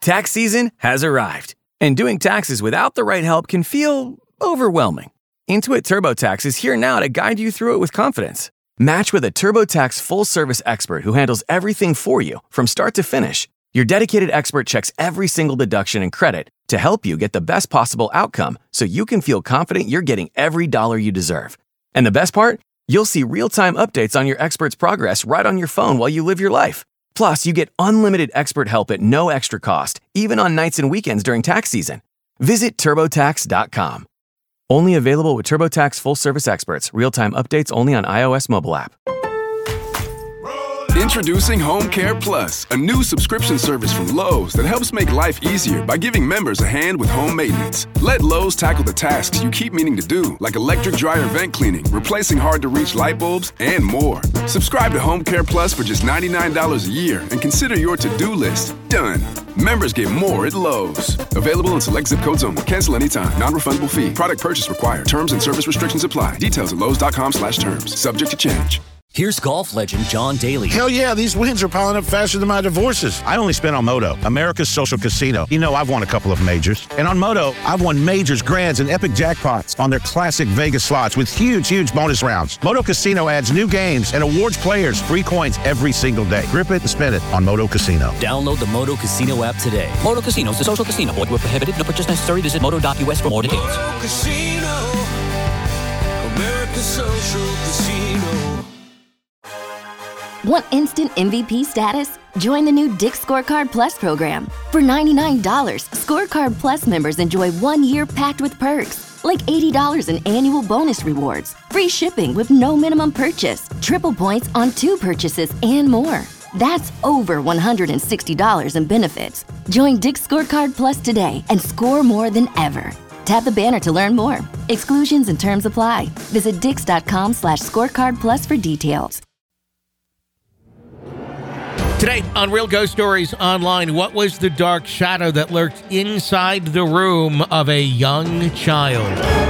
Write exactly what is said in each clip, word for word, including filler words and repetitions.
Tax season has arrived, and doing taxes without the right help can feel overwhelming. Intuit TurboTax is here now to guide you through it with confidence. Match with a TurboTax full-service expert who handles everything for you from start to finish. Your dedicated expert checks every single deduction and credit to help you get the best possible outcome so you can feel confident you're getting every dollar you deserve. And the best part? You'll see real-time updates on your expert's progress right on your phone while you live your life. Plus, you get unlimited expert help at no extra cost, even on nights and weekends during tax season. Visit TurboTax dot com. Only available with TurboTax full-service experts. Real-time updates only on iOS mobile app. Introducing Home Care Plus, a new subscription service from Lowe's that helps make life easier by giving members a hand with home maintenance. Let Lowe's tackle the tasks you keep meaning to do, like electric dryer vent cleaning, replacing hard-to-reach light bulbs, and more. Subscribe to Home Care Plus for just ninety-nine dollars a year and consider your to-do list done. Members get more at Lowe's. Available in select zip codes only. Cancel anytime. Non-refundable fee. Product purchase required. Terms and service restrictions apply. Details at lowes.com slash terms. Subject to change. Here's golf legend John Daly. Hell yeah, these wins are piling up faster than my divorces. I only spent on Moto, America's social casino. You know, I've won a couple of majors. And on Moto, I've won majors, grands, and epic jackpots on their classic Vegas slots with huge, huge bonus rounds. Moto Casino adds new games and awards players free coins every single day. Grip it and spin it on Moto Casino. Download the Moto Casino app today. Moto Casino is a social casino. Void where prohibited. No purchase necessary. Visit moto dot u s for more details. Moto Casino, America's social casino. Want instant M V P status? Join the new Dick's Scorecard Plus program. For ninety-nine dollars, Scorecard Plus members enjoy one year packed with perks, like eighty dollars in annual bonus rewards, free shipping with no minimum purchase, triple points on two purchases, and more. That's over one hundred sixty dollars in benefits. Join Dick's Scorecard Plus today and score more than ever. Tap the banner to learn more. Exclusions and terms apply. Visit dix.com slash scorecard plus for details. Today on Real Ghost Stories Online, what was the dark shadow that lurked inside the room of a young child?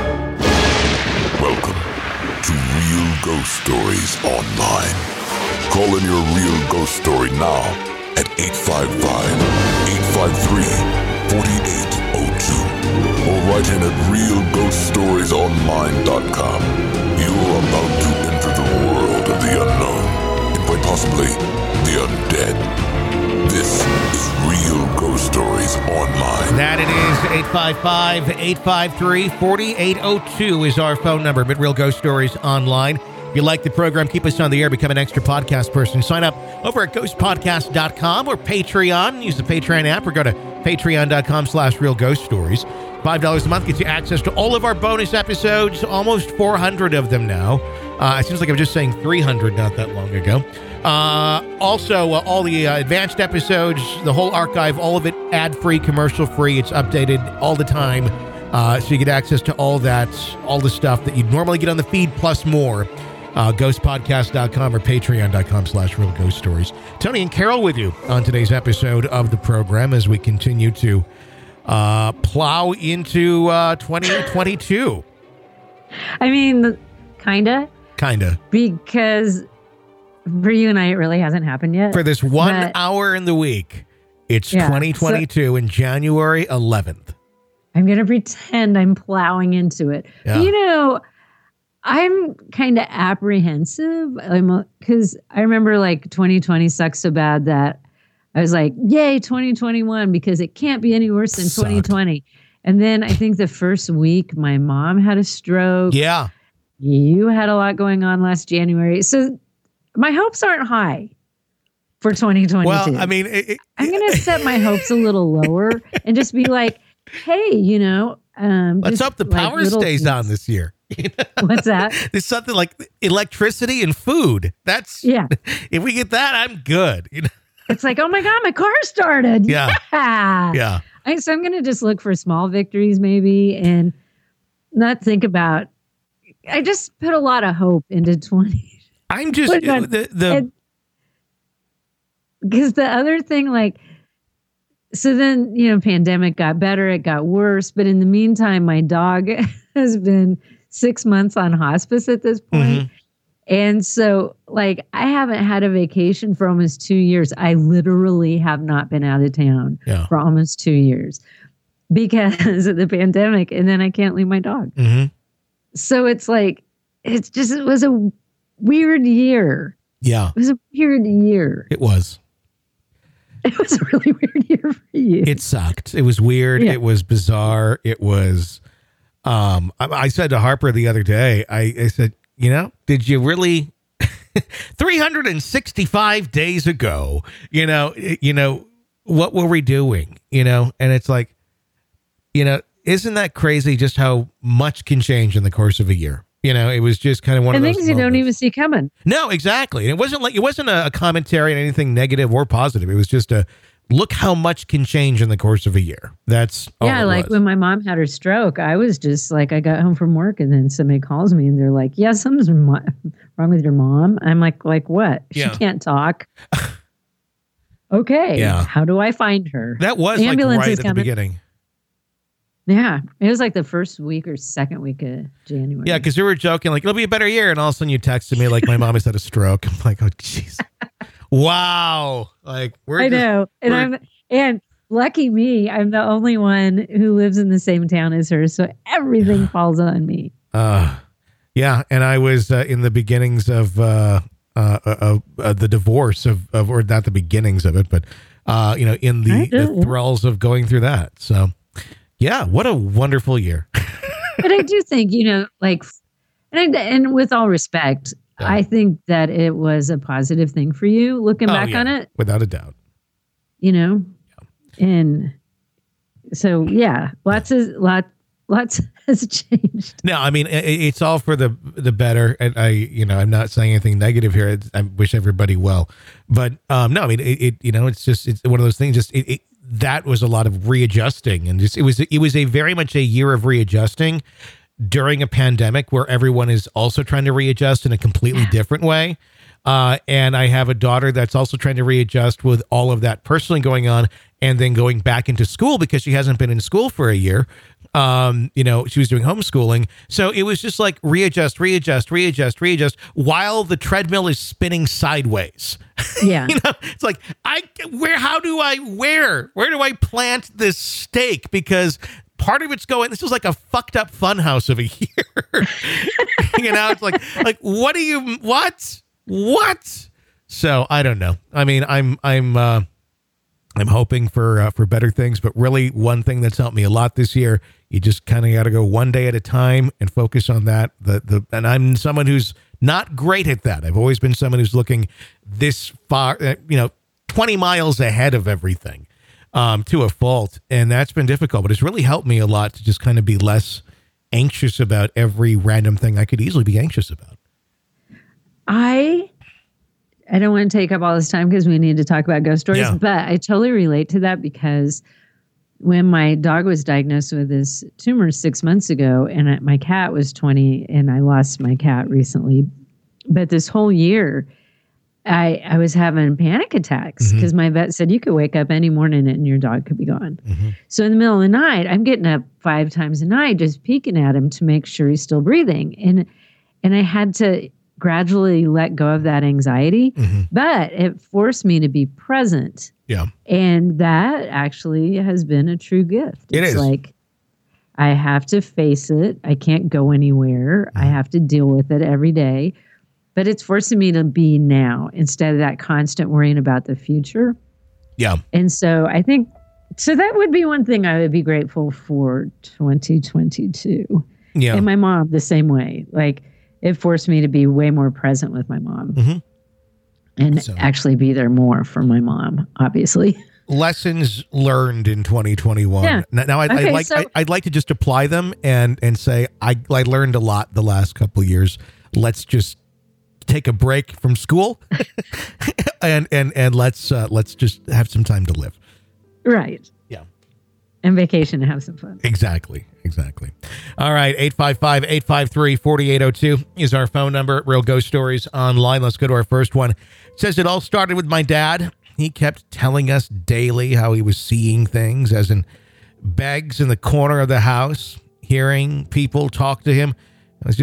Welcome to Real Ghost Stories Online. Call in your real ghost story now at eight five five, eight five three, four eight zero two or write in at real ghost stories online dot com. You're about to enter the world of the unknown and quite possibly the undead. This is Real Ghost Stories Online. That it is. eight five five, eight five three, four eight zero two is our phone number at Real Ghost Stories Online. If you like the program, keep us on the air, become an extra podcast person. Sign up over at ghost podcast dot com or Patreon. Use the Patreon app or go to patreon.com slash Real Ghost Stories. five dollars a month gets you access to all of our bonus episodes, almost four hundred of them now. Uh, it seems like I was just saying three hundred not that long ago. Uh, also, uh, all the uh, advanced episodes, the whole archive, all of it ad-free, commercial-free. It's updated all the time, uh, so you get access to all that, all the stuff that you'd normally get on the feed, plus more. Uh, ghost podcast dot com or patreon.com slash Real Ghost Stories. Tony and Carol with you on today's episode of the program as we continue to uh, plow into uh, twenty twenty-two. I mean, kinda. Kinda. Because for you and I, it really hasn't happened yet. For this one but, hour in the week, it's yeah, twenty twenty-two so, and January eleventh. I'm going to pretend I'm plowing into it. Yeah. But, you know, I'm kind of apprehensive because I remember like twenty twenty sucks so bad that I was like, yay, twenty twenty-one, because it can't be any worse than Sucked. twenty twenty. And then I think the first week, my mom had a stroke. Yeah. You had a lot going on last January. So my hopes aren't high for twenty twenty-two. Well, I mean, it, it, I'm going to set my hopes a little lower and just be like, hey, you know. Um, let's hope the power like stays things. on this year. What's that? There's something like electricity and food. That's, yeah. If we get that, I'm good. You know? It's like, oh my God, my car started. Yeah. Yeah. yeah. I, so I'm going to just look for small victories maybe and not think about, I just put a lot of hope into twenty. I'm just, the, the, because the other thing, like, so then, you know, pandemic got better, it got worse. But in the meantime, my dog has been six months on hospice at this point. Mm-hmm. And so, like, I haven't had a vacation for almost two years. I literally have not been out of town Yeah. for almost two years because of the pandemic. And then I can't leave my dog. Mm-hmm. So it's like, it's just, it was a weird year. Yeah. It was a weird year. It was. It was a really weird year for you. It sucked. It was weird. Yeah. It was bizarre. It was, um, I, I said to Harper the other day, I, I said, you know, did you really three hundred sixty-five days ago, you know, you know, what were we doing, you know? And it's like, you know, isn't that crazy just how much can change in the course of a year? You know, it was just kind of one and of those things you don't moments. even see coming. No, exactly. And it wasn't like, it wasn't a, a commentary on anything negative or positive. It was just a, look how much can change in the course of a year. That's all Yeah, it like was. when my mom had her stroke, I was just like, I got home from work and then somebody calls me and they're like, yeah, something's mo- wrong with your mom. I'm like, like what? Yeah. She can't talk. Okay. Yeah. How do I find her? That was The like ambulance right is at the coming. beginning. Yeah. It was like the first week or second week of January. Yeah, because you were joking, like, it'll be a better year. And all of a sudden you texted me, like, my mom has had a stroke. I'm like, oh, jeez. Wow. Like, we're I just- know. And we're- I'm, and lucky me, I'm the only one who lives in the same town as her. So everything falls on me. Uh, yeah. And I was uh, in the beginnings of uh, uh, uh, uh, the divorce of, of, or not the beginnings of it, but, uh, you know, in the, I do. the thralls of going through that. So, yeah, what a wonderful year. But I do think, you know, like, and, I, and with all respect, Yeah. I think that it was a positive thing for you looking Oh, back yeah, on it, without a doubt. you know? And so, yeah, lots of, lot, lots has changed. No, I mean, it, it's all for the the better. And I, you know, I'm not saying anything negative here. It's, I wish everybody well. But um, no, I mean, it, it, you know, it's just, it's one of those things, just, it, it, that was a lot of readjusting. And just, it was, it was a very much a year of readjusting during a pandemic where everyone is also trying to readjust in a completely different way. Uh, and I have a daughter that's also trying to readjust with all of that personally going on and then going back into school because she hasn't been in school for a year. Um, you know, she was doing homeschooling. So it was just like readjust, readjust, readjust, readjust while the treadmill is spinning sideways. Yeah. You know, it's like, I, where, how do I, where, where do I plant this stake? Because part of it's going, this is like a fucked up fun house of a year. You know, it's like, like, what do you, what, what? So I don't know. I mean, I'm, I'm, uh, I'm hoping for, uh, for better things, but really one thing that's helped me a lot this year, you just kind of got to go one day at a time and focus on that. The, the, and I'm someone who's not great at that. I've always been someone who's looking this far, uh, you know, twenty miles ahead of everything, um, to a fault. And that's been difficult, but it's really helped me a lot to just kind of be less anxious about every random thing I could easily be anxious about. I I don't want to take up all this time because we need to talk about ghost stories, Yeah. but I totally relate to that because when my dog was diagnosed with this tumor six months ago and I- my cat was twenty and I lost my cat recently, but this whole year I I was having panic attacks because my vet said you could wake up any morning and your dog could be gone. So in the middle of the night, I'm getting up five times a night just peeking at him to make sure he's still breathing. And and I had to gradually let go of that anxiety, but it forced me to be present. Yeah. And that actually has been a true gift. It it's is. like I have to face it. I can't go anywhere. I have to deal with it every day. But it's forcing me to be now instead of that constant worrying about the future. Yeah. And so I think, so that would be one thing I would be grateful for twenty twenty-two. Yeah. And my mom the same way. Like it forced me to be way more present with my mom Mhm. and So- actually be there more for my mom, obviously. Lessons learned in twenty twenty-one. Yeah. Now, now I'd, Okay, I'd like so- I, I'd like to just apply them and and say I I learned a lot the last couple of years. Let's just take a break from school and and and let's uh, let's just have some time to live. Right. Yeah. And vacation and have some fun. Exactly. Exactly. All right. eight five five, eight five three, four eight zero two is our phone number. Real Ghost Stories Online. Let's go to our first one. It says it all started with my dad. He kept telling us daily how he was seeing things, as in bags in the corner of the house, hearing people talk to him. It was just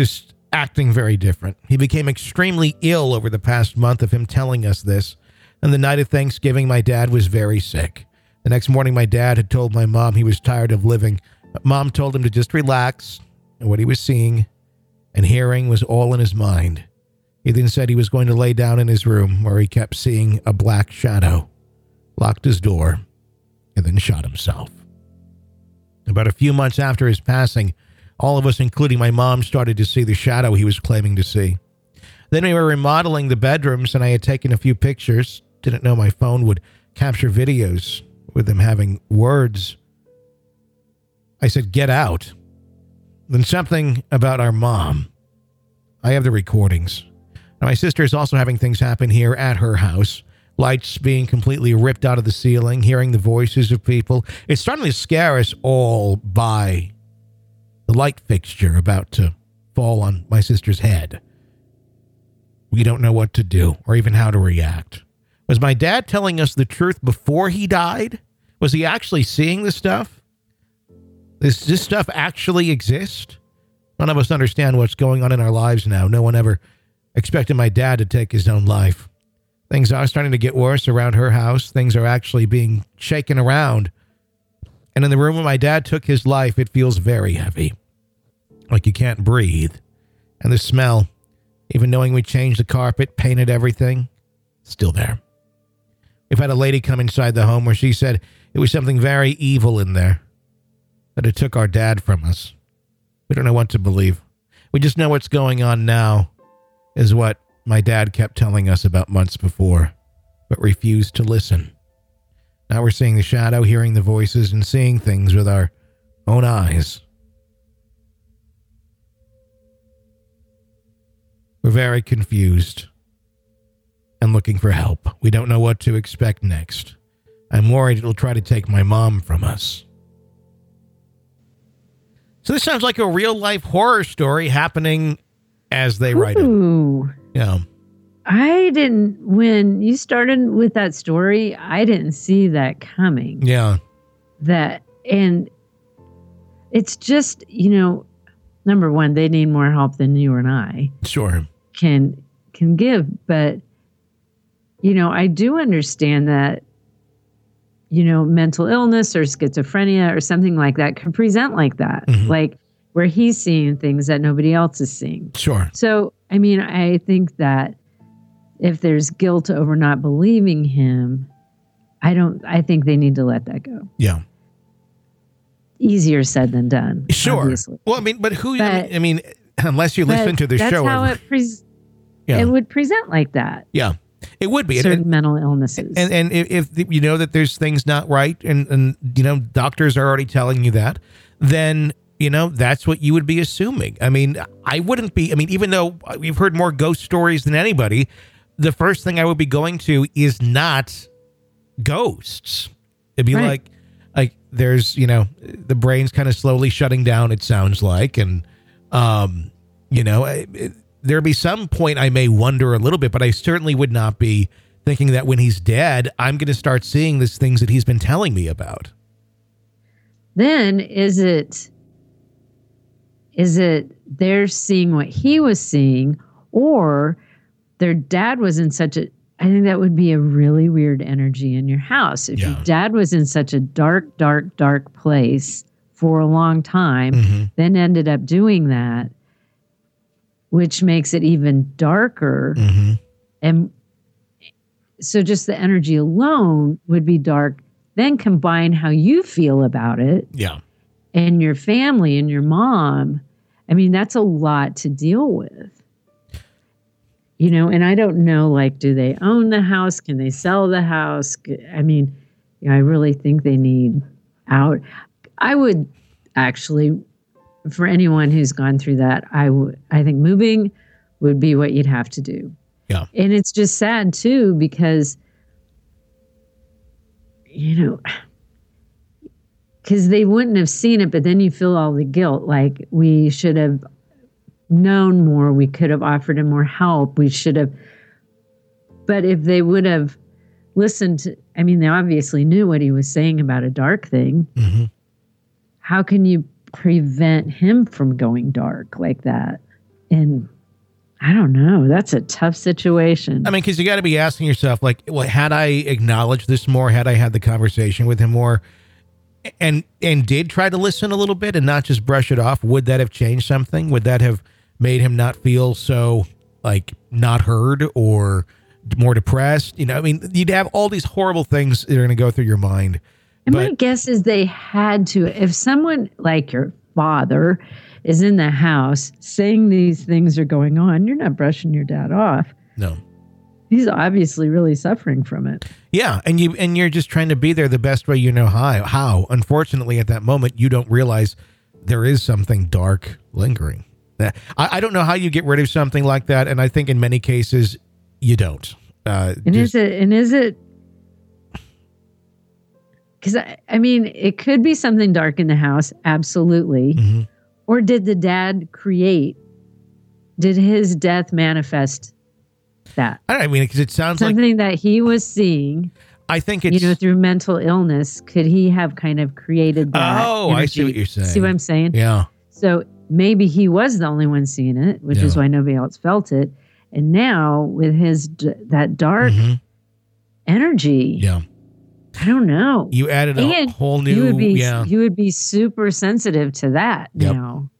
acting very different. He became extremely ill over the past month of him telling us this. And the night of Thanksgiving, my dad was very sick. The next morning, my dad had told my mom he was tired of living. But Mom told him to just relax, and what he was seeing and hearing was all in his mind. He then said he was going to lay down in his room where he kept seeing a black shadow, locked his door, and then shot himself. About a few months after his passing, all of us, including my mom, started to see the shadow he was claiming to see. Then we were remodeling the bedrooms, and I had taken a few pictures. Didn't know my phone would capture videos with him having words. I said, "Get out." Then something about our mom. I have the recordings. Now, my sister is also having things happen here at her house. Lights being completely ripped out of the ceiling, hearing the voices of people. It's starting to scare us all by the light fixture about to fall on my sister's head. We don't know what to do or even how to react. Was my dad telling us the truth before he died? Was he actually seeing this stuff? Does this stuff actually exist? None of us understand what's going on in our lives now. No one ever expected my dad to take his own life. Things are starting to get worse around her house. Things are actually being shaken around. And in the room where my dad took his life, it feels very heavy. Like you can't breathe. And the smell, even knowing we changed the carpet, painted everything, still there. We've had a lady come inside the home where she said it was something very evil in there, that it took our dad from us. We don't know what to believe. We just know what's going on now is what my dad kept telling us about months before, but refused to listen. Now we're seeing the shadow, hearing the voices, and seeing things with our own eyes. We're very confused and looking for help. We don't know what to expect next. I'm worried it'll try to take my mom from us. So this sounds like a real-life horror story happening as they write it. Ooh. Yeah. I didn't, when you started with that story, I didn't see that coming. Yeah. That, and it's just, you know, number one, they need more help than you and I Sure. can can give. But, you know, I do understand that, you know, mental illness or schizophrenia or something like that could present like that. Mm-hmm. Like where he's seeing things that nobody else is seeing. Sure. So, I mean, I think that if there's guilt over not believing him, I don't, I think they need to let that go. Yeah. Easier said than done. Sure. Obviously. Well, I mean, but who, But- I mean, unless you listen But to the that's show. how every- it, pres yeah. it would present like that. Yeah. It would be. And- Certain and- mental illnesses. And and if, if you know that there's things not right, and, and you know doctors are already telling you that, then you know that's what you would be assuming. I mean, I wouldn't be. I mean, even though we've heard more ghost stories than anybody, the first thing I would be going to is not ghosts. It'd be Right. like like there's you know the brain's kind of slowly shutting down. It sounds like, and um, you know. It, it, There'd be some point I may wonder a little bit, but I certainly would not be thinking that when he's dead, I'm going to start seeing these things that he's been telling me about. Then is it, is it they're seeing what he was seeing, or their dad was in such a, I think that would be a really weird energy in your house. If Yeah. your dad was in such a dark, dark, dark place for a long time, Mm-hmm. then ended up doing that, which makes it even darker. Mm-hmm. And so just the energy alone would be dark. Then combine how you feel about it Yeah. and your family and your mom. I mean, that's a lot to deal with. You know, and I don't know, like, do they own the house? Can they sell the house? I mean, you know, I really think they need out. I would actually, for anyone who's gone through that, I would, I think moving would be what you'd have to do. Yeah. And it's just sad too, because, you know, because they wouldn't have seen it, but then you feel all the guilt. Like, we should have known more. We could have offered him more help. We should have. But if they would have listened to, I mean, they obviously knew what he was saying about a dark thing. Mm-hmm. How can you prevent him from going dark like that? And I don't know. That's a tough situation. I mean, because you got to be asking yourself, like, well, had I acknowledged this more, had I had the conversation with him more, and and did try to listen a little bit and not just brush it off, would that have changed something? Would that have made him not feel so, like, not heard or more depressed? You know, I mean, you'd have all these horrible things that are going to go through your mind. And but, my guess is they had to, if someone like your father is in the house saying these things are going on, you're not brushing your dad off. No. He's obviously really suffering from it. Yeah, and you and you're just trying to be there the best way you know how. How? Unfortunately, at that moment, you don't realize there is something dark lingering. I, I don't know how you get rid of something like that, and I think in many cases you don't. Uh, and just, is it? And is it? Because I, I mean, it could be something dark in the house, absolutely. Mm-hmm. Or did the dad create? Did his death manifest that? I mean, because it sounds something like that he was seeing. I think it's you know through mental illness. Could he have kind of created that? Oh, energy? I see what you're saying. See what I'm saying? Yeah. So maybe he was the only one seeing it, which yeah. is why nobody else felt it. And now with his d- that dark mm-hmm. energy, yeah, I don't know. You added a and whole new. You would be yeah. you would be super sensitive to that yep. now.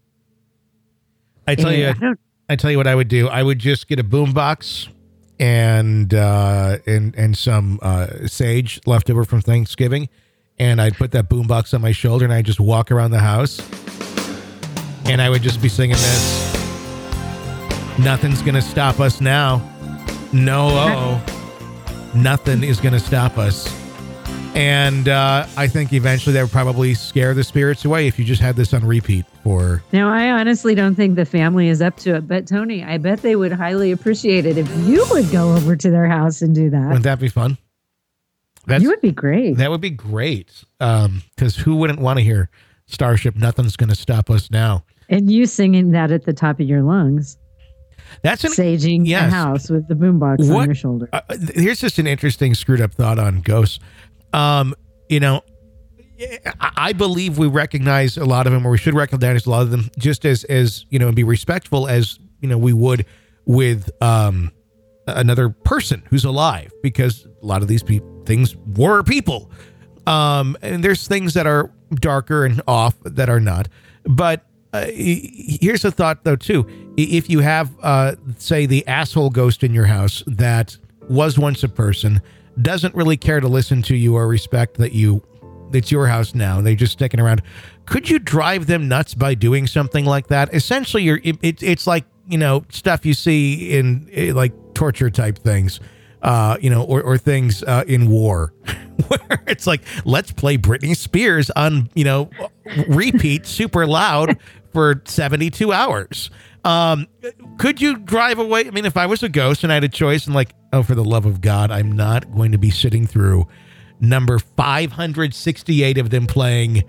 I tell and you, I, don't, I tell you what I would do. I would just get a boombox and uh, and and some uh, sage left over from Thanksgiving, and I'd put that boombox on my shoulder, and I'd just walk around the house, and I would just be singing this. Nothing's gonna stop us now. No, oh, nothing is gonna stop us. And uh, I think eventually that would probably scare the spirits away if you just had this on repeat for. Now, I honestly don't think the family is up to it, but Tony, I bet they would highly appreciate it if you would go over to their house and do that. Wouldn't that be fun? That's, you would be great. That would be great. Um, because who wouldn't want to hear Starship? Nothing's going to stop us now. And you singing that at the top of your lungs. That's an, saging yes. the house with the boombox on your shoulder. Uh, here's just an interesting screwed up thought on ghosts. Um, you know, I, I believe we recognize a lot of them, or we should recognize a lot of them, just as as you know, and be respectful as you know we would with um another person who's alive, because a lot of these pe- things were people. Um, and there's things that are darker and off that are not, but. Uh, here's a thought, though, too. If you have, uh, say, the asshole ghost in your house that was once a person, doesn't really care to listen to you or respect that you, it's your house now, and they're just sticking around, could you drive them nuts by doing something like that? Essentially, you're, it, it, it's like, you know, stuff you see in, like, torture type things, uh, you know, or, or things uh, in war, where it's like, let's play Britney Spears on, you know, repeat super loud for seventy-two hours. Um, could you drive away? I mean, if I was a ghost and I had a choice and like, oh, for the love of God, I'm not going to be sitting through number five hundred sixty-eight of them playing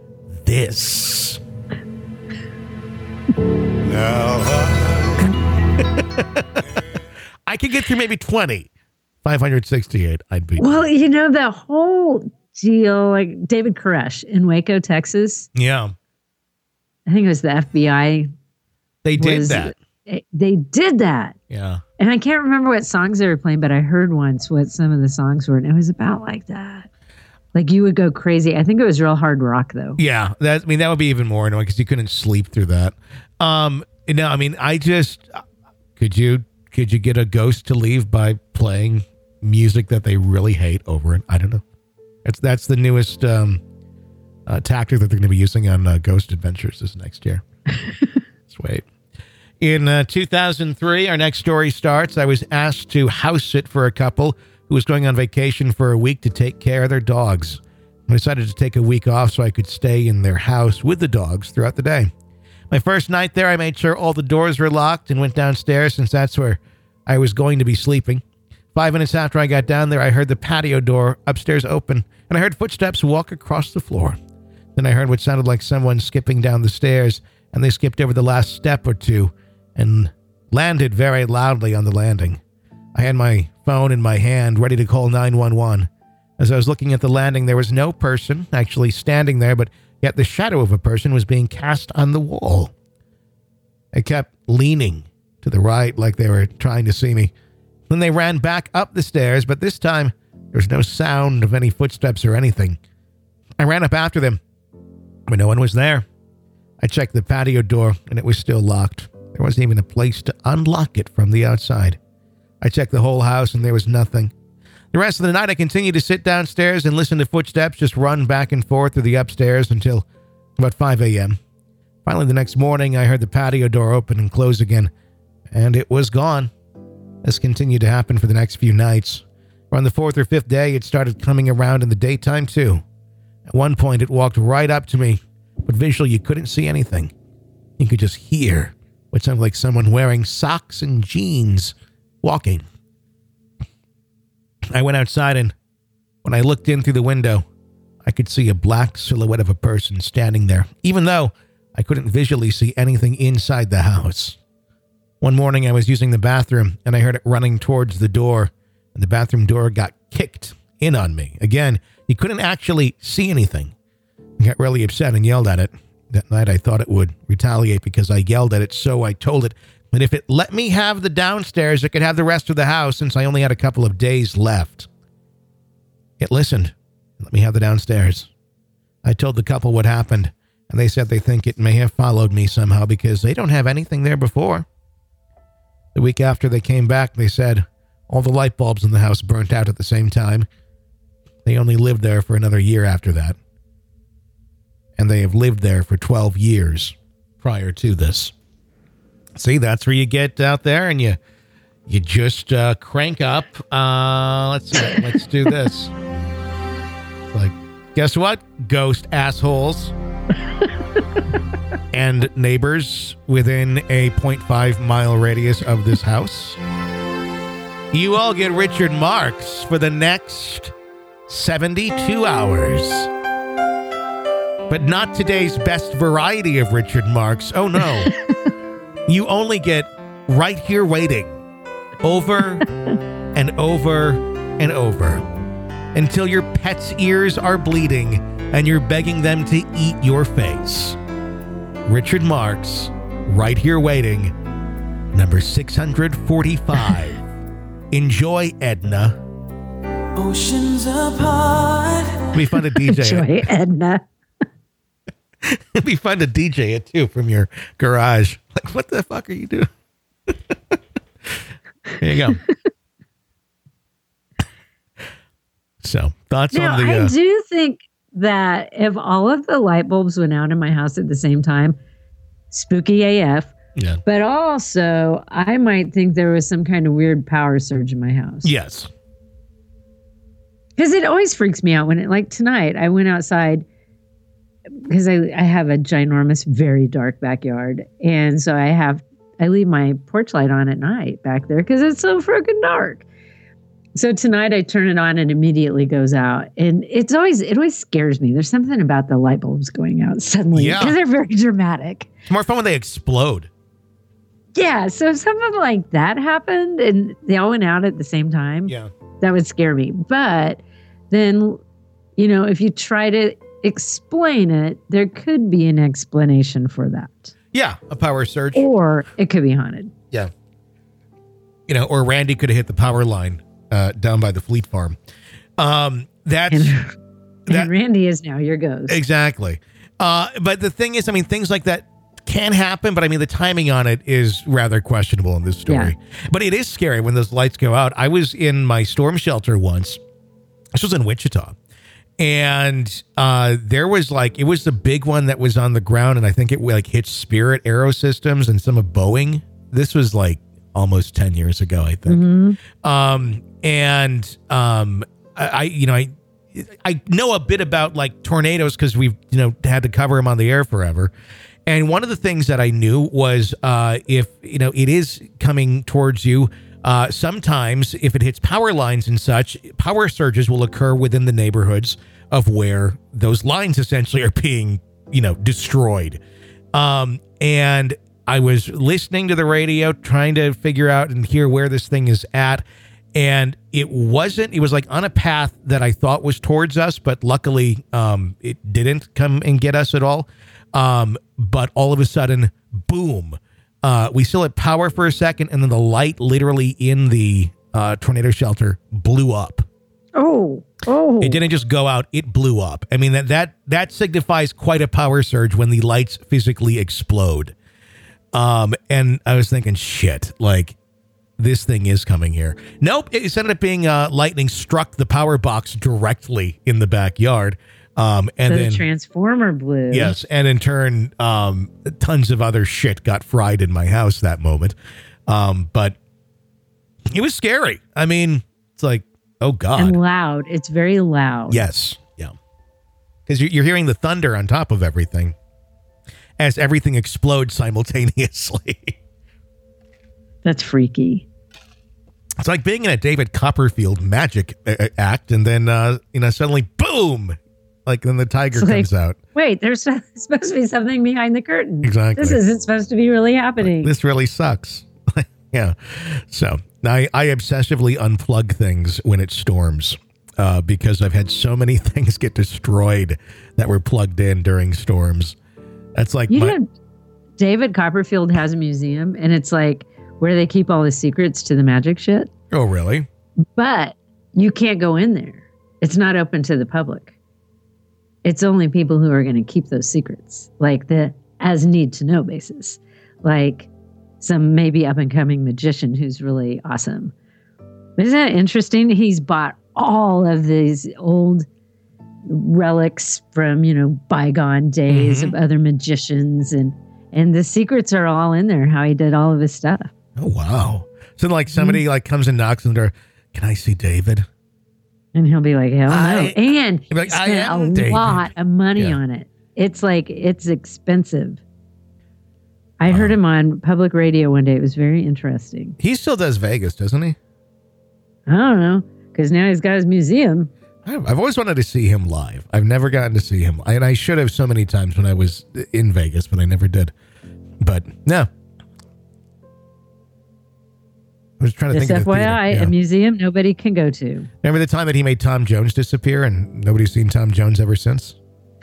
this. Now I could get through maybe twenty. five hundred sixty-eight, I'd be. Well, you know, the whole deal, like David Koresh in Waco, Texas. Yeah. I think it was the F B I. They did was, that. They did that. Yeah. And I can't remember what songs they were playing, but I heard once what some of the songs were, and it was about like that. Like you would go crazy. I think it was real hard rock, though. Yeah. That, I mean, that would be even more annoying because you couldn't sleep through that. Um, no, I mean, I just, could you, could you get a ghost to leave by playing music that they really hate over it? I don't know. That's, that's the newest, um, Uh, tactic that they're going to be using on uh, Ghost Adventures this next year. Let's wait. In uh, two thousand three, our next story starts. I was asked to house sit for a couple who was going on vacation for a week to take care of their dogs. I decided to take a week off so I could stay in their house with the dogs throughout the day. My first night there, I made sure all the doors were locked and went downstairs since that's where I was going to be sleeping. Five minutes after I got down there, I heard the patio door upstairs open, and I heard footsteps walk across the floor. Then I heard what sounded like someone skipping down the stairs, and they skipped over the last step or two and landed very loudly on the landing. I had my phone in my hand, ready to call nine one one. As I was looking at the landing, there was no person actually standing there, but yet the shadow of a person was being cast on the wall. They kept leaning to the right like they were trying to see me. Then they ran back up the stairs, but this time there was no sound of any footsteps or anything. I ran up after them, but no one was there. I checked the patio door, and it was still locked. There wasn't even a place to unlock it from the outside. I checked the whole house, and there was nothing. The rest of the night, I continued to sit downstairs and listen to footsteps just run back and forth through the upstairs until about five a.m. Finally, the next morning, I heard the patio door open and close again, and it was gone. This continued to happen for the next few nights. On the fourth or fifth day, it started coming around in the daytime, too. At one point, it walked right up to me, but visually, you couldn't see anything. You could just hear what sounded like someone wearing socks and jeans walking. I went outside, and when I looked in through the window, I could see a black silhouette of a person standing there, even though I couldn't visually see anything inside the house. One morning, I was using the bathroom, and I heard it running towards the door, and the bathroom door got kicked in on me. Again, you couldn't actually see anything. I got really upset and yelled at it. That night, I thought it would retaliate because I yelled at it, so I told it that if it let me have the downstairs, it could have the rest of the house since I only had a couple of days left. It listened and let me have the downstairs. I told the couple what happened, and they said they think it may have followed me somehow because they don't have anything there before. The week after they came back, they said all the light bulbs in the house burnt out at the same time. They only lived there for another year after that. And they have lived there for twelve years prior to this. See, that's where you get out there and you you just uh, crank up. Uh, let's let's do this. Like, guess what, ghost assholes and neighbors within a zero point five mile radius of this house. You all get Richard Marx for the next seventy-two hours. But not today's best variety of Richard Marx. Oh, no. You only get Right Here Waiting over and over and over until your pet's ears are bleeding and you're begging them to eat your face. Richard Marx, Right Here Waiting, number six hundred forty-five. Enjoy, Edna. Oceans apart. It'd be fun to D J Enjoy, it. Edna. It'd be fun to D J it too from your garage. Like, what the fuck are you doing? There you go. So, thoughts now, on the... Uh, I do think that if all of the light bulbs went out in my house at the same time, spooky A F. Yeah. But also, I might think there was some kind of weird power surge in my house. Yes. Because it always freaks me out when it, like tonight, I went outside because I, I have a ginormous, very dark backyard. And so I have, I leave my porch light on at night back there because it's so freaking dark. So tonight I turn it on and immediately goes out. And it's always, it always scares me. There's something about the light bulbs going out suddenly because Yeah. they're very dramatic. It's more fun when they explode. Yeah. So if something like that happened and they all went out at the same time, Yeah. that would scare me. But then, you know, if you try to explain it, there could be an explanation for that. Yeah, a power surge. Or it could be haunted. Yeah. You know, or Randy could have hit the power line uh, down by the Fleet Farm. Um, that's... And, that, and Randy is now your ghost. Exactly. Uh, but the thing is, I mean, things like that can happen, but I mean, the timing on it is rather questionable in this story. Yeah. But it is scary when those lights go out. I was in my storm shelter once. This was in Wichita. And uh, there was like, it was the big one that was on the ground. And I think it like hit Spirit Aero Systems and some of Boeing. This was like almost ten years ago, I think. Mm-hmm. Um, and um, I, I, you know, I, I know a bit about like tornadoes because we've, you know, had to cover them on the air forever. And one of the things that I knew was uh, if, you know, it is coming towards you, uh, sometimes if it hits power lines and such, power surges will occur within the neighborhoods of where those lines essentially are being, you know, destroyed. Um, and I was listening to the radio, trying to figure out and hear where this thing is at. And it wasn't, it was like on a path that I thought was towards us, but luckily um, it didn't come and get us at all. Um, but all of a sudden, boom, Uh, we still had power for a second, and then the light literally in the uh, tornado shelter blew up. Oh, oh! It didn't just go out; it blew up. I mean that that that signifies quite a power surge when the lights physically explode. Um, and I was thinking, shit, like this thing is coming here. Nope, it ended up being uh, lightning struck the power box directly in the backyard. Um, and so then the transformer blew. Yes, and in turn, um, tons of other shit got fried in my house that moment. Um, but it was scary. I mean, it's like, oh God. And loud. It's very loud. Yes. Yeah. Because you're, you're hearing the thunder on top of everything as everything explodes simultaneously. That's freaky. It's like being in a David Copperfield magic uh, act, and then, uh, you know, suddenly, boom, like then the tiger It's comes like, out. Wait, there's supposed to be something behind the curtain. Exactly. This isn't supposed to be really happening. This really sucks. Yeah. So I, I obsessively unplug things when it storms uh, because I've had so many things get destroyed that were plugged in during storms. That's like you my, know, David Copperfield has a museum, and it's like where they keep all the secrets to the magic shit. Oh, really? But you can't go in there. It's not open to the public. It's only people who are going to keep those secrets, like the as need to know basis, like some maybe up and coming magician who's really awesome. But isn't that interesting? He's bought all of these old relics from, you know, bygone days Mm-hmm. of other magicians, and and the secrets are all in there, how he did all of his stuff. Oh, wow. So like somebody mm-hmm. like comes and knocks on the door. Can I see David? And he'll be like, hell no. I, And be like, spent I am a David. lot of money Yeah. on it. It's like, it's expensive. I heard him on public radio one day. It was very interesting. He still does Vegas, doesn't he? I don't know, because now he's got his museum. I've always wanted to see him live. I've never gotten to see him. And I should have so many times when I was in Vegas, but I never did. But no. I was trying to Just think of F Y I, the theater. Yeah. a museum nobody can go to. Remember the time that he made Tom Jones disappear and nobody's seen Tom Jones ever since?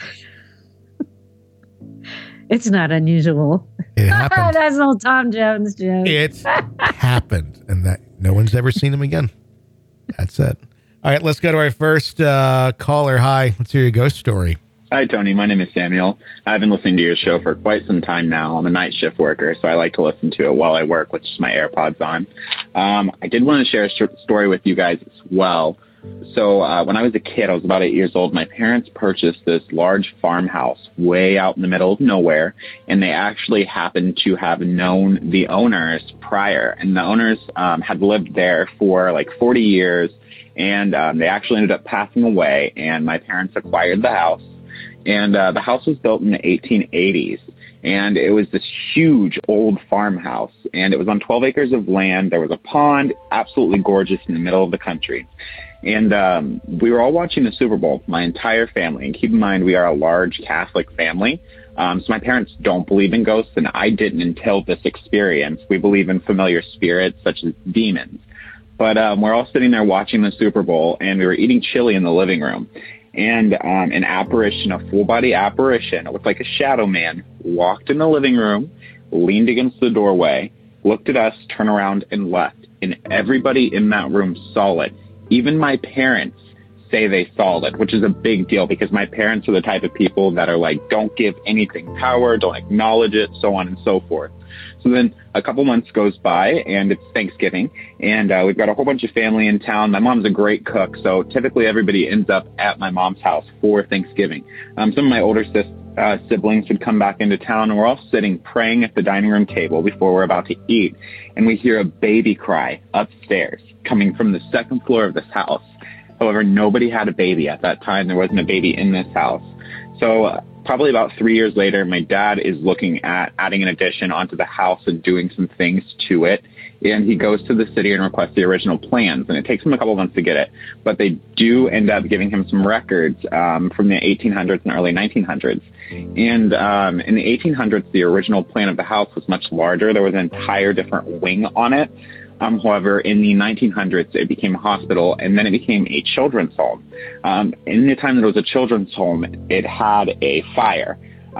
It's not unusual. It happened. That's an old Tom Jones joke. It happened, and that no one's ever seen him again. That's it. All right, let's go to our first uh, caller. Hi, let's hear your ghost story. Hi, Tony. My name is Samuel. I've been listening to your show for quite some time now. I'm a night shift worker, so I like to listen to it while I work with just my AirPods on. Um, I did want to share a short story with you guys as well. So uh, when I was a kid, I was about eight years old. My parents purchased this large farmhouse way out in the middle of nowhere, and they actually happened to have known the owners prior. And the owners um, had lived there for like forty years, and um, they actually ended up passing away, and my parents acquired the house. And uh, the house was built in the eighteen eighties, and it was this huge old farmhouse, and it was on twelve acres of land. There was a pond, absolutely gorgeous in the middle of the country. And um, we were all watching the Super Bowl, my entire family. And keep in mind, we are a large Catholic family. Um, so my parents don't believe in ghosts, and I didn't until this experience. We believe in familiar spirits, such as demons. But um, we're all sitting there watching the Super Bowl, and we were eating chili in the living room. And um, an apparition, a full-body apparition, it looked like a shadow man, walked in the living room, leaned against the doorway, looked at us, turned around, and left. And everybody in that room saw it. Even my parents say they saw it, which is a big deal because my parents are the type of people that are like, don't give anything power, don't acknowledge it, so on and so forth. So then a couple months goes by, and it's Thanksgiving, and uh, we've got a whole bunch of family in town. My mom's a great cook, so typically everybody ends up at my mom's house for Thanksgiving. Um, some of my older sis, uh, siblings would come back into town, and we're all sitting praying at the dining room table before we're about to eat, and we hear a baby cry upstairs coming from the second floor of this house. However, nobody had a baby at that time. There wasn't a baby in this house. So uh, probably about three years later, my dad is looking at adding an addition onto the house and doing some things to it. And he goes to the city and requests the original plans. And it takes him a couple of months to get it. But they do end up giving him some records um, from the eighteen hundreds and early nineteen hundreds. And um, in the eighteen hundreds, the original plan of the house was much larger. There was an entire different wing on it. Um, however, in the nineteen hundreds, it became a hospital, and then it became a children's home. Um, in the time that it was a children's home, it had a fire. Um,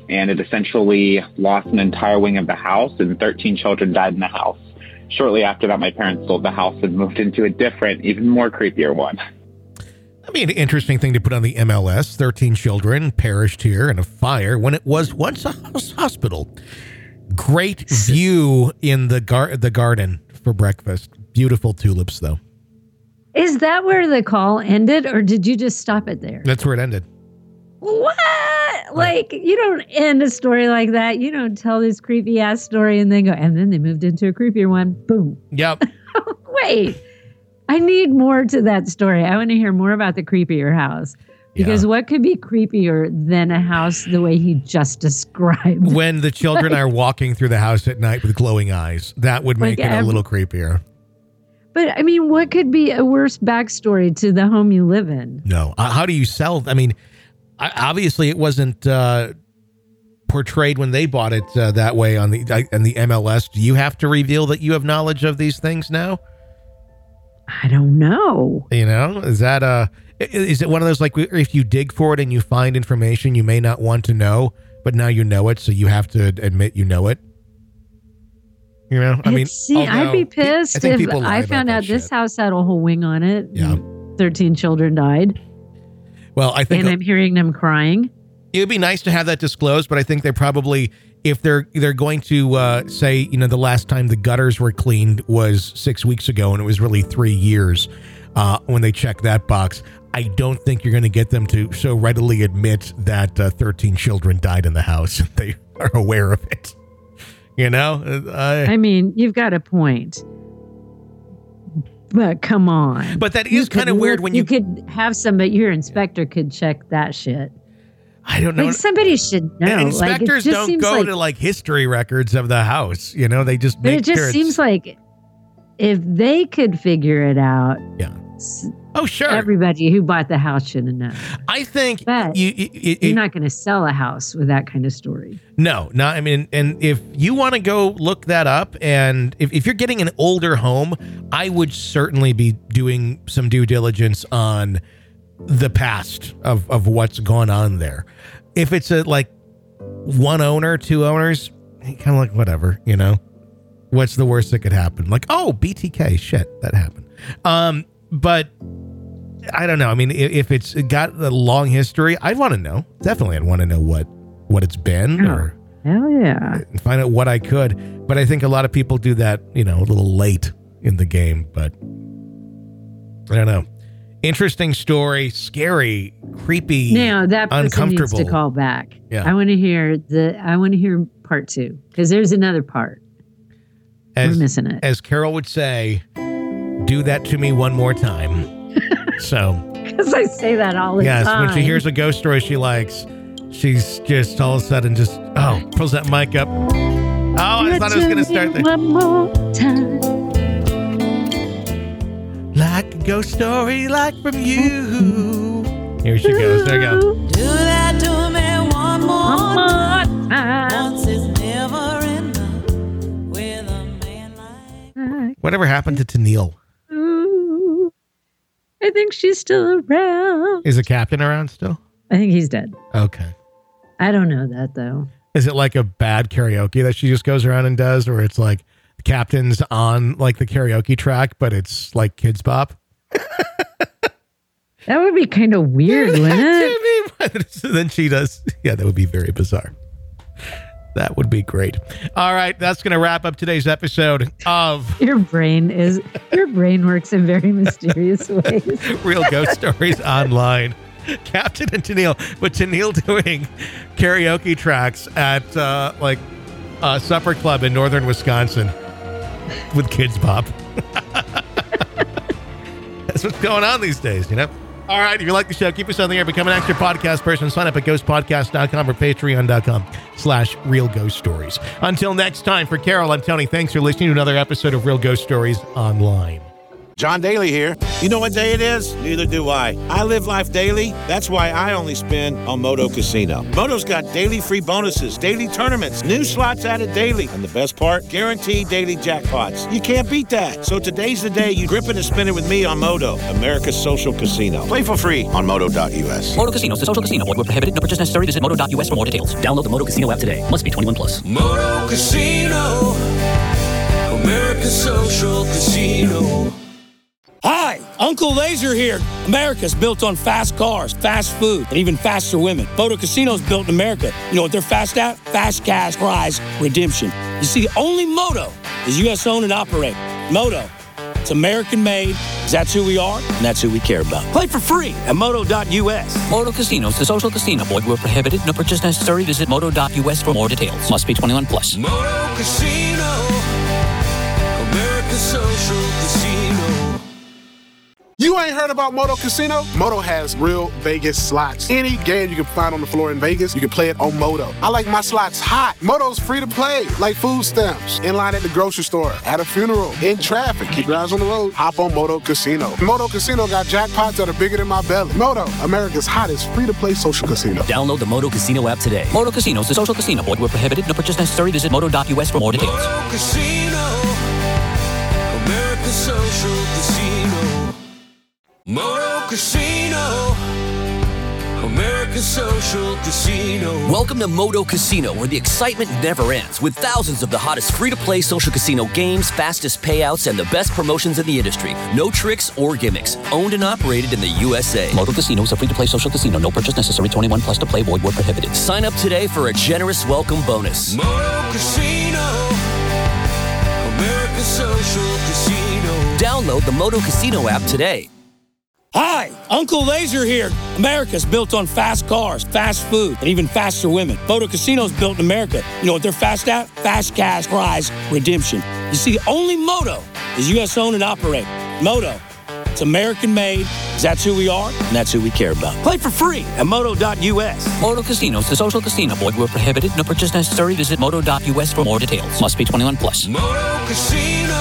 and it essentially lost an entire wing of the house, and thirteen children died in the house. Shortly after that, my parents sold the house and moved into a different, even more creepier one. That'd be an interesting thing to put on the M L S. thirteen children perished here in a fire when it was once a house hospital. Great view in the gar- the garden for breakfast. Beautiful tulips, though. Is that where the call ended, or did you just stop it there? That's where it ended. What? Like, you don't end a story like that. You don't tell this creepy ass story and then go, and then they moved into a creepier one. Boom. Yep. Wait, I need more to that story. I want to hear more about the creepier house. Because yeah. What could be creepier than a house the way he just described? When the children like, are walking through the house at night with glowing eyes, that would make like, it a little creepier. But, I mean, what could be a worse backstory to the home you live in? No. Uh, how do you sell? I mean, obviously it wasn't uh, portrayed when they bought it uh, that way on the on the M L S. Do you have to reveal that you have knowledge of these things now? I don't know. You know, is that a... Is it one of those, like, if you dig for it and you find information you may not want to know, but now you know it, so you have to admit you know it? You know, I mean, see, I'd be pissed I if I found out this shit. house had a whole wing on it. Yeah. thirteen children died. Well, I think... And I'm hearing them crying. It would be nice to have that disclosed, but I think they're probably, if they're they're going to uh, say, you know, the last time the gutters were cleaned was six weeks ago and it was really three years uh, when they check that box, I don't think you're going to get them to so readily admit that uh, thirteen children died in the house. They are aware of it. You know? Uh, I mean, you've got a point. But come on. But that is kind of weird when you... You could have somebody, your inspector could check that shit. I don't know. Like, somebody should know. And inspectors like, don't go like, to, like, history records of the house. You know, they just make But it just sure seems like if they could figure it out... Yeah. Oh, sure. Everybody who bought the house should have known. I think but you, you, you, you're not going to sell a house with that kind of story. No, not. I mean, and if you want to go look that up, and if, if you're getting an older home, I would certainly be doing some due diligence on the past of, of what's going on there. If it's a like one owner, two owners, kind of like whatever, you know, what's the worst that could happen? Like, oh, B T K, shit, that happened. Um, But I don't know. I mean, if it's got a long history, I'd want to know. Definitely, I'd want to know what, what it's been. Oh, or hell yeah. Find out what I could. But I think a lot of people do that, you know, a little late in the game. But I don't know. Interesting story. Scary, creepy, now, that person uncomfortable. needs to call back. Yeah. I want to hear the. I want to hear part two because there's another part. As, We're missing it. As Carol would say, do that to me one more time. So, because I say that all the yes, time. when she hears a ghost story she likes, she's just all of a sudden just oh pulls that mic up. Oh, I thought I was going to start there. One more time. Like a ghost story, like from you. Here she goes. There you go. Do that to me one more, one more time. Once is never enough with a man like. Whatever happened to Tennille? I think she's still around. Is the captain around still? I think he's dead. Okay. I don't know that, though. Is it like a bad karaoke that she just goes around and does, or it's like the captain's on like the karaoke track, but it's like Kids Bop? That would be kind of weird, wouldn't it? Then she does. Yeah, that would be very bizarre. That would be great. All right, that's going to wrap up today's episode of... Your brain is... Your brain works in very mysterious ways. Real Ghost Stories Online. Captain and Tennille. But Tennille doing karaoke tracks at, uh, like, a supper club in northern Wisconsin with Kids Bop. That's what's going on these days, you know? All right, if you like the show, keep us on the air. Become an extra podcast person. Sign up at ghost podcast dot com or patreon dot com slash real ghost stories. Until next time, for Carol, I'm Tony. Thanks for listening to another episode of Real Ghost Stories Online. John Daly here. You know what day it is? Neither do I. I live life daily. That's why I only spin on Moto Casino. Moto's got daily free bonuses, daily tournaments, new slots added daily, and the best part, guaranteed daily jackpots. You can't beat that. So today's the day you grip it and spin it with me on Moto, America's social casino. Play for free on moto dot u s. Moto Casino is a social casino. Void where prohibited. No purchase necessary. Visit moto dot u s for more details. Download the Moto Casino app today. Must be twenty-one plus. Moto Casino, America's social casino. Hi, Uncle Laser here. America's built on fast cars, fast food, and even faster women. Moto Casino's built in America. You know what they're fast at? Fast cash prize redemption. You see, only Moto is U S owned and operated. Moto, it's American made, 'cause that's who we are, and that's who we care about. Play for free at moto dot u s. Moto Casino is a social casino. Void where prohibited. No purchase necessary. Visit moto dot u s for more details. Must be twenty-one plus. Moto Casino, America's social casino. You ain't heard about Moto Casino? Moto has real Vegas slots. Any game you can find on the floor in Vegas, you can play it on Moto. I like my slots hot. Moto's free to play, like food stamps, in line at the grocery store, at a funeral, in traffic. Keep your eyes on the road. Hop on Moto Casino. Moto Casino got jackpots that are bigger than my belly. Moto, America's hottest free-to-play social casino. Download the Moto Casino app today. Moto Casino is a social casino. Void where prohibited. No purchase necessary. Visit moto dot u s for more details. Moto Casino, America's social casino. Moto Casino, America's social casino. Welcome to Moto Casino, where the excitement never ends, with thousands of the hottest free-to-play social casino games, fastest payouts, and the best promotions in the industry. No tricks or gimmicks. Owned and operated in the U S A. Moto Casino is a free-to-play social casino. No purchase necessary. twenty-one plus to play. Void where prohibited. Sign up today for a generous welcome bonus. Moto Casino, America's social casino. Download the Moto Casino app today. Hi, Uncle Laser here. America's built on fast cars, fast food, and even faster women. Moto Casino's built in America. You know what they're fast at? Fast cash prize redemption. You see, only Moto is U S owned and operated. Moto, it's American made, 'cause that's who we are, and that's who we care about. Play for free at moto dot u s. Moto Casino is a social casino. Void where prohibited. No purchase necessary. Visit moto dot u s for more details. Must be twenty-one plus. Moto Casino,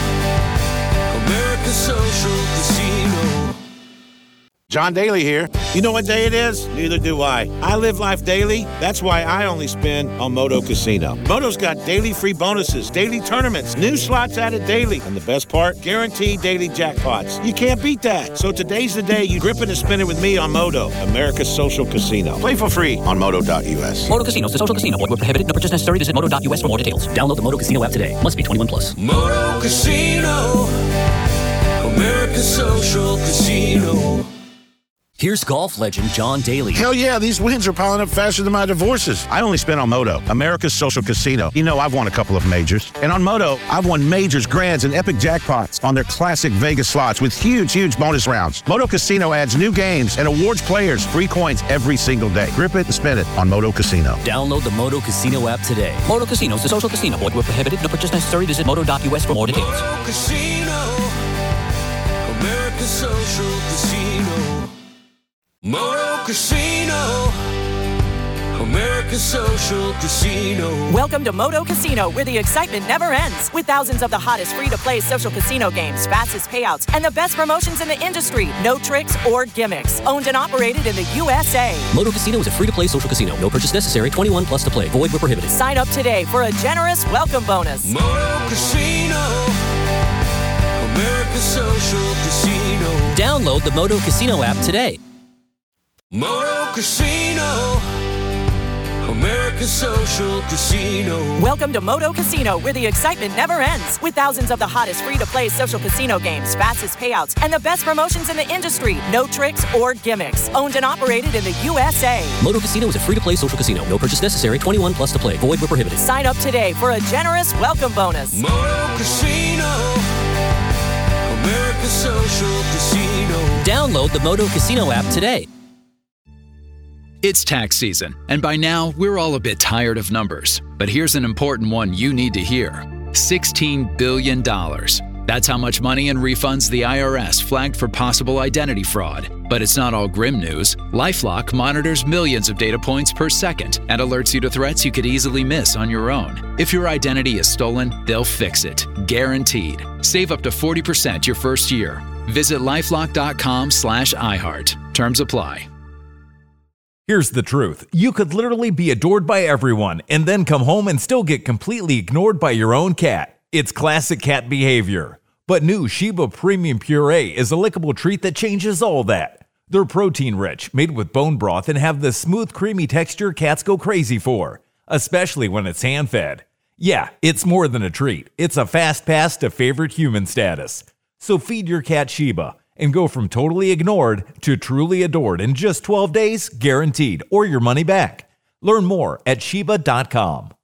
America's social casino. John Daly here. You know what day it is? Neither do I. I live life daily. That's why I only spin on Moto Casino. Moto's got daily free bonuses, daily tournaments, new slots added daily, and the best part, guaranteed daily jackpots. You can't beat that. So today's the day you grip it and spin it with me on Moto, America's social casino. Play for free on moto dot u s. Moto Casino is a social casino. Void where prohibited. No purchase necessary. Visit moto dot u s for more details. Download the Moto Casino app today. Must be twenty-one plus. Moto Casino, America's social casino. Here's golf legend John Daly. Hell yeah, these wins are piling up faster than my divorces. I only spin on Moto, America's social casino. You know, I've won a couple of majors. And on Moto, I've won majors, grands, and epic jackpots on their classic Vegas slots with huge, huge bonus rounds. Moto Casino adds new games and awards players free coins every single day. Grip it and spin it on Moto Casino. Download the Moto Casino app today. Moto Casino is a social casino. Void where prohibited. No purchase necessary. Visit moto dot u s for more details. Moto Casino, America's social casino. Moto Casino, America's social casino. Welcome to Moto Casino, where the excitement never ends. With thousands of the hottest free-to-play social casino games, fastest payouts, and the best promotions in the industry. No tricks or gimmicks. Owned and operated in the U S A. Moto Casino is a free-to-play social casino. No purchase necessary. twenty-one plus to play. Void where prohibited. Sign up today for a generous welcome bonus. Moto Casino, America's social casino. Download the Moto Casino app today. Moto Casino, America's social casino. Welcome to Moto Casino, where the excitement never ends. With thousands of the hottest free-to-play social casino games, fastest payouts, and the best promotions in the industry. No tricks or gimmicks. Owned and operated in the U S A. Moto Casino is a free-to-play social casino. No purchase necessary. twenty-one plus to play. Void where prohibited. Sign up today for a generous welcome bonus. Moto Casino, America's social casino. Download the Moto Casino app today. It's tax season, and by now, we're all a bit tired of numbers. But here's an important one you need to hear. sixteen billion dollars. That's how much money in refunds the I R S flagged for possible identity fraud. But it's not all grim news. LifeLock monitors millions of data points per second and alerts you to threats you could easily miss on your own. If your identity is stolen, they'll fix it. Guaranteed. Save up to forty percent your first year. Visit LifeLock.com slash iHeart. Terms apply. Here's the truth. You could literally be adored by everyone and then come home and still get completely ignored by your own cat. It's classic cat behavior. But new Sheba Premium Puree is a lickable treat that changes all that. They're protein-rich, made with bone broth, and have the smooth, creamy texture cats go crazy for, especially when it's hand-fed. Yeah, it's more than a treat. It's a fast pass to favorite human status. So feed your cat Sheba and go from totally ignored to truly adored in just twelve days, guaranteed, or your money back. Learn more at Sheba dot com.